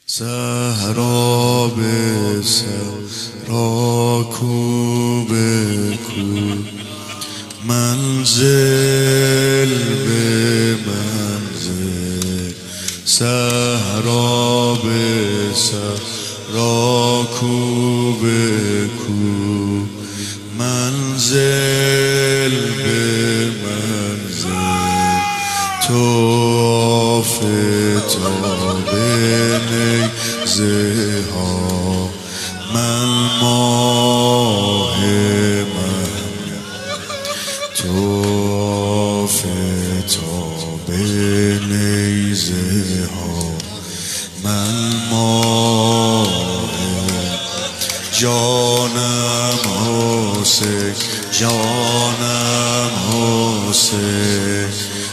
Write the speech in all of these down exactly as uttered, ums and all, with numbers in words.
صحرا به صحرا، کو به کو، منزل به منزل. صحرا به صحرا، کو به کو، منزل به منزل. طواف تاب نیزه ها، من ماه من. طواف تاب نیزه ها، من ماه. جانم حسین، جانم حسین،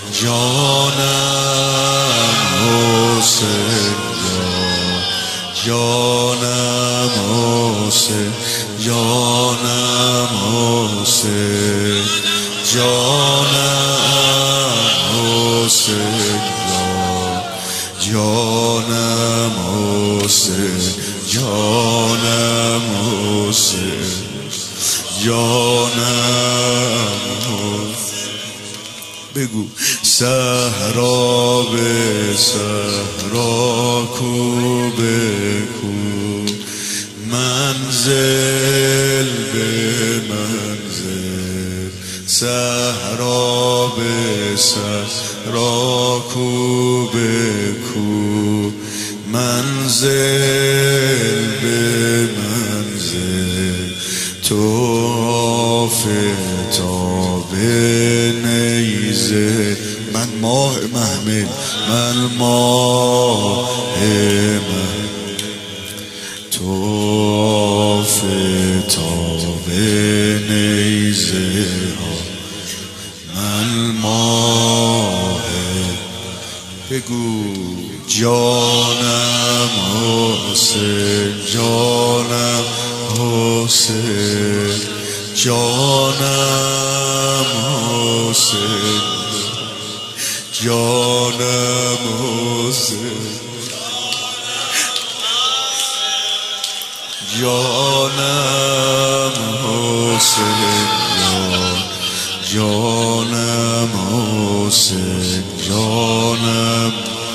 جانم حسین، جانم حسین، جانم حسین، جانم حسین، جانم حسین، جانم حسین، جانم حسین. بگو صحرا به صحرا، کو به کو، منزل به منزل. صحرا به صحرا، کو به کو، منزل به منزل. طواف تاب نیزه، من ماه محمل، من ماه من. طواف تاب نیزه ها، من ماه. بگو جانم حسین، جانم حسین، جانم حسین، جانم حسین، جانم حسین، جانم حسین، جانم،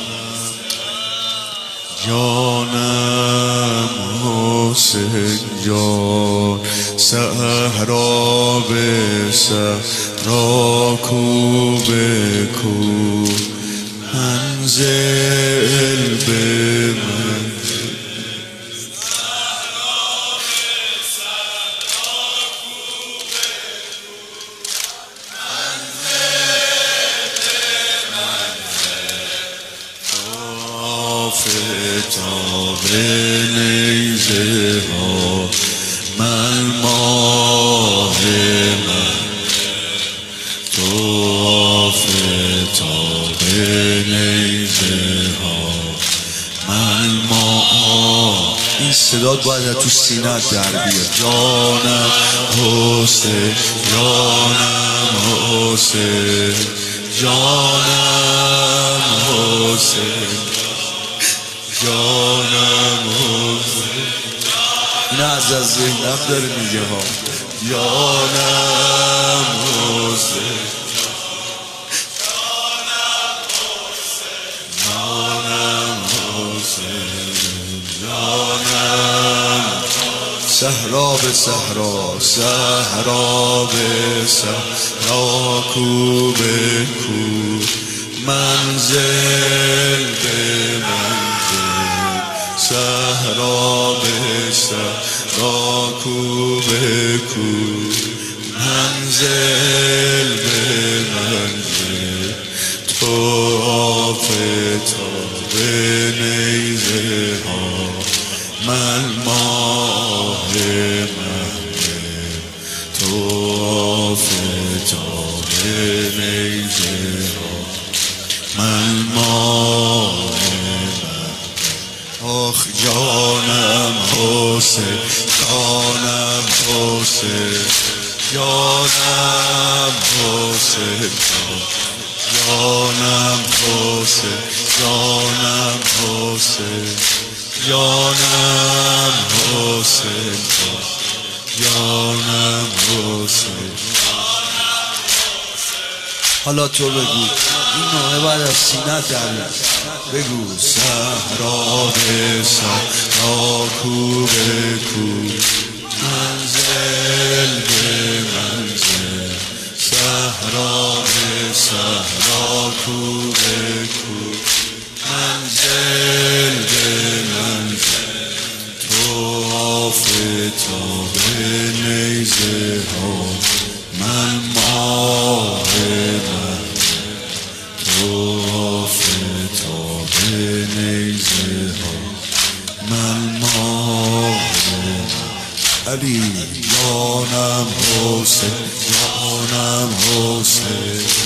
جانم حسین، جان. صحرا به صحرا، کو به کو، منزل به منزل. طواف تاب نیزه ها، من ماه من. طواف تاب نیزه ها، من ماه. این صدا باید تو سینه در بیاد. جانم حسین، جانم حسین، جانم حسین، جانم حسین. این از از ذهنم داره میگه ها. جانم حسین، جانم حسین، جانم. صحرا به صحرا، صحرا به صحرا، کو به کو، منزل به منزل. صحرا به صحرا، کو به کو، منزل به منزل. طواف تاب نیزه ها، من ماه محمل. طواف تاب نیزه ها، من ماه. آخ جانم حسین، جانم حسین، جانم حسین، جانم حسین، جانم حسین، جانم حسین جانم حسین. حالا تو بگو این نوعه بعد از سینه در بگو صحرا به صحرا کو به کو منزل به منزل صحرا به صحرا کو به کو منزل به منزل تو آفتاب نیزه ها من ماه من تو آفتاب نیزه ها من ماه علی جانم حسین جانم حسین